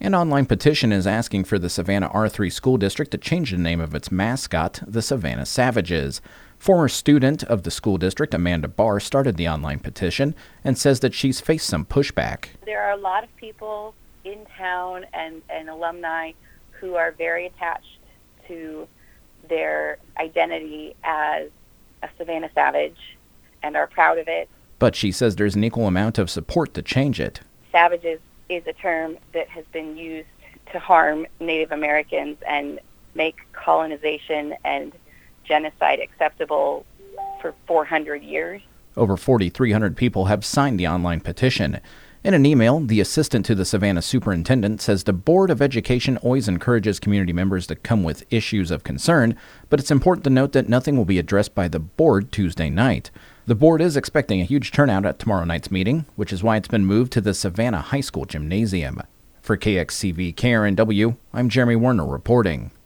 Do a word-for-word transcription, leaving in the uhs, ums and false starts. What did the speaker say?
An online petition is asking for the Savannah R three School District to change the name of its mascot, the Savannah Savages. Former student of the school district, Amanda Barr, started the online petition and says that she's faced some pushback. There are a lot of people in town and, and alumni who are very attached to their identity as a Savannah Savage and are proud of it. But she says there's an equal amount of support to change it. Savages is a term that has been used to harm Native Americans and make colonization and genocide acceptable for four hundred years. Over forty-three hundred people have signed the online petition. In an email, the assistant to the Savannah superintendent says the Board of Education always encourages community members to come with issues of concern, but it's important to note that nothing will be addressed by the board Tuesday night. The board is expecting a huge turnout at tomorrow night's meeting, which is why it's been moved to the Savannah High School Gymnasium. For K X C V K R N W, I'm Jeremy Werner reporting.